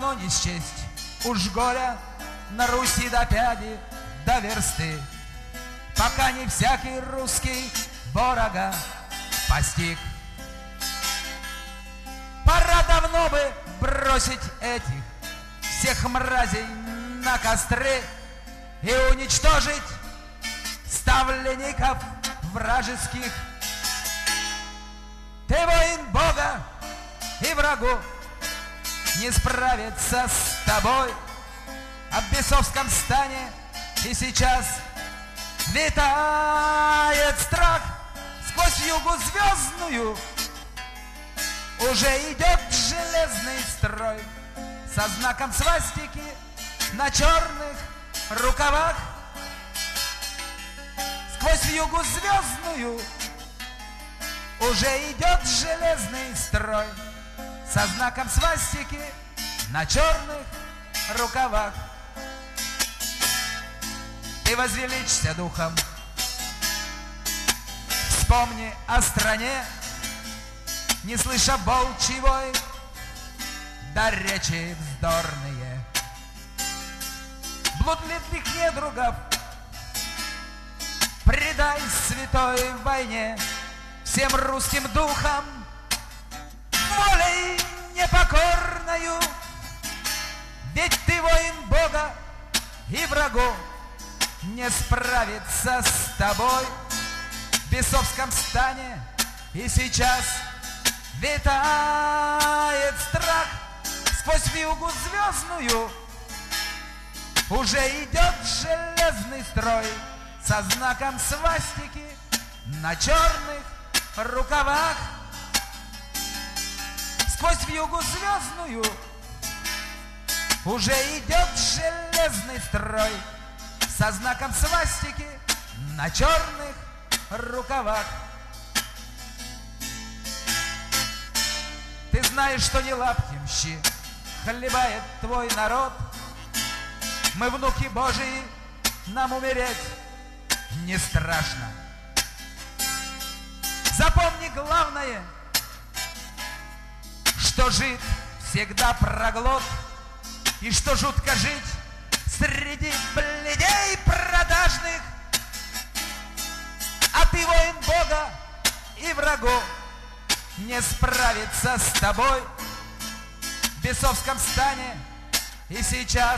давно не счесть уж горя на Руси до пяди, до версты, пока не всякий русский ворога постиг. Пора давно бы бросить этих всех мразей на костры и уничтожить ставленников вражеских. Ты воин Бога, и врагу не справиться с тобой. Об бесовском стане и сейчас витает страх. Сквозь югу звездную уже идет железный строй со знаком свастики на черных рукавах. Сквозь югу звездную уже идет железный строй со знаком свастики на черных рукавах. Ты возвеличься духом, вспомни о стране, не слыша волчий вой, да речи вздорные блудливых недругов. Предай святой войне всем русским духам, волей непокорною, ведь ты воин Бога, и врагу не справиться с тобой. В бесовском стане и сейчас витает страх. Сквозь вьюгу звездную уже идет железный строй со знаком свастики на черных рукавах. Сквозь вьюгу звездную уже идет железный строй со знаком свастики на черных рукавах. Ты знаешь, что не лаптем щи хлебает твой народ. Мы внуки Божии, нам умереть не страшно. Запомни главное, что жид всегда проглот, и что жутко жить среди бледей продажных. А ты воин Бога, и врагу не справиться с тобой. В бесовском стане и сейчас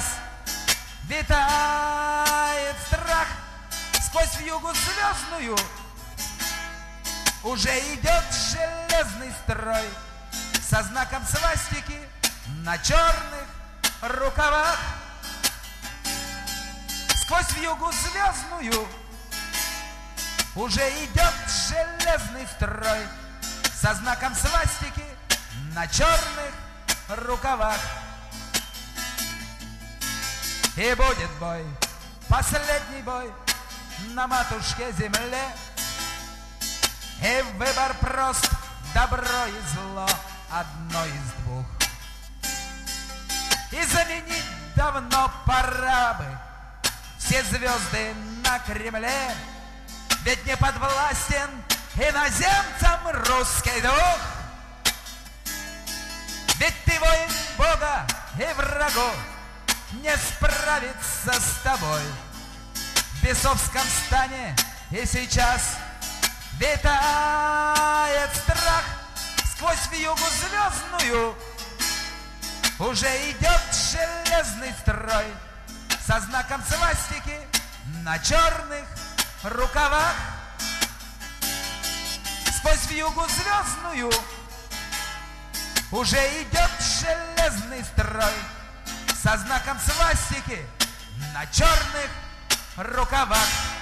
витает страх. Сквозь вьюгу звездную уже идет железный строй со знаком свастики на черных рукавах. Сквозь вьюгу звездную уже идет железный строй со знаком свастики на черных рукавах. И будет бой, последний бой на матушке земле, и выбор прост, добро и зло одно из двух. И заменить давно пора бы все звезды на Кремле, ведь не подвластен иноземцам русский дух. Ведь ты воин Бога, и врагу не справиться с тобой. В бесовском стане и сейчас витает страх. Сквозь вьюгу звездную уже идет железный строй со знаком свастики на черных рукавах. Сквозь вьюгу звездную уже идет железный строй со знаком свастики на черных рукавах.